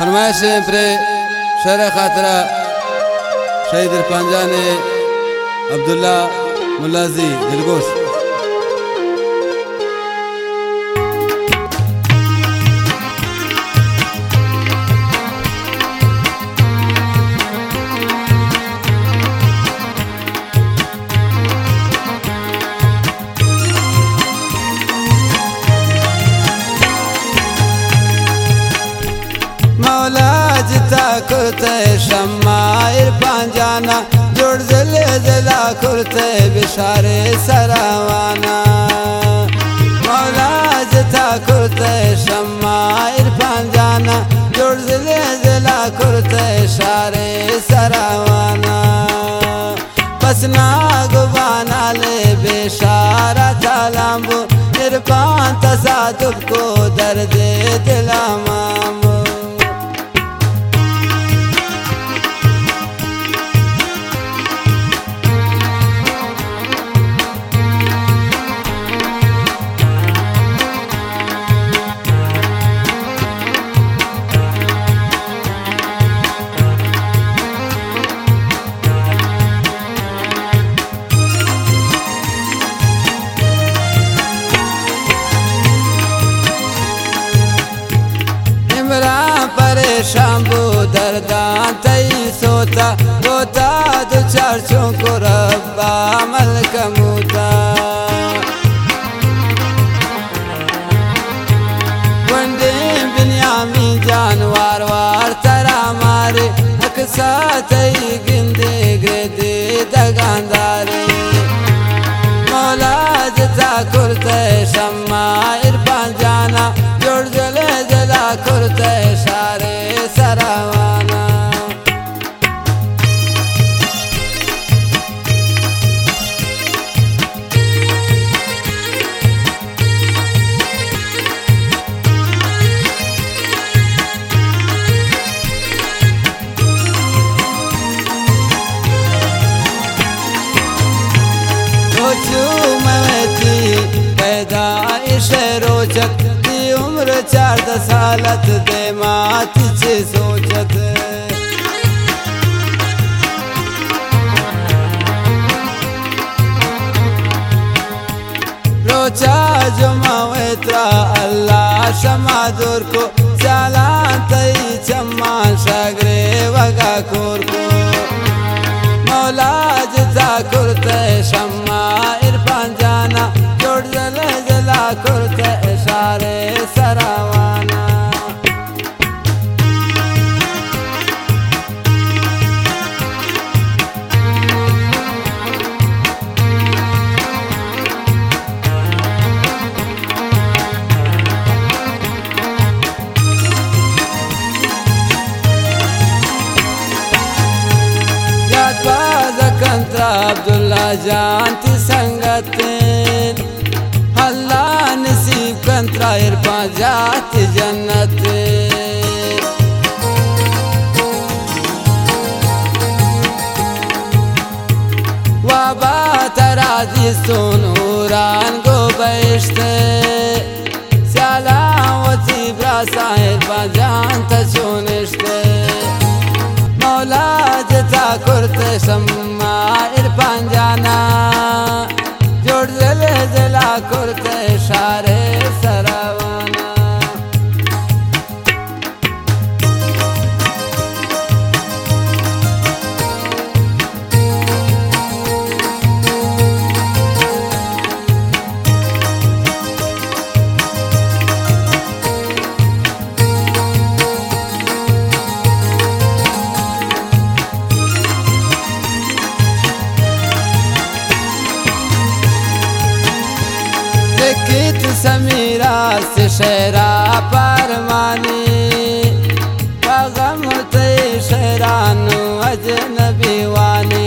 फरमाइश पर शेर खातरा शहीद इरफान अब्दुल्ला मुलाजी दिलगोश। मौला जिता कुर्ते शम्मा इरफान जाना जुड़ जले जला कुर्ते बिशारे सरावाना। मौला जिता कुर्ते शम्मा इरफान जाना जुड़ जले जला कुर्ते शारे सरावाना। पसना गुबाना ले बेशारा तालाम्बू इरफान तसादुब को दर्द दिलामाम। शंभू दर्दान तई सोता रोता दो चार को रब्बा मलक मूता। वंदे बिन्यामी जानवार वार तरा मारे अक्सा तई गिंदे ग्रेदे दगांदारे। मौला जता कुर्ते शम्मा इरफान जाना जोड़ जले जला कुर्ते शारे सरावाना। पैदाइश रोचक दी उम्र 4 सालत दे मात छे सोचत। रोचा जुमावेत्रा अल्लाह शमा दूर को चालान तई चम्मान शागरे वगा कोर को। मौला जिता कुर्ते शम्मा इरफान जाना जोड़ जले जला कुर्ते इशारे सरावाना। अब्दुल्ला जानती संगतें अल्लाह नसीब कंत्रा इरफान जाती जन्नत। वाबा तराजी सोनूरान गो बैठते सलामती ब्रासा इरफान जानता चुनिश्ते। मौला जता कुर्ते शम्मा इरफान जाना जोड़ जले जला कुर्ते शारे सरावाना। कित समीरा से शेरा परमानी पगम ते शेरानु अजनबी वानी।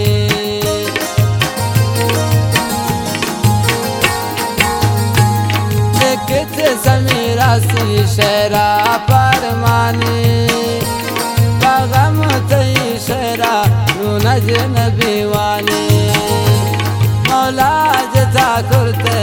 कित समीरा से शेरा परमानी पगम ते शेरानु अजनबी वानी। मौला जता कुर्ते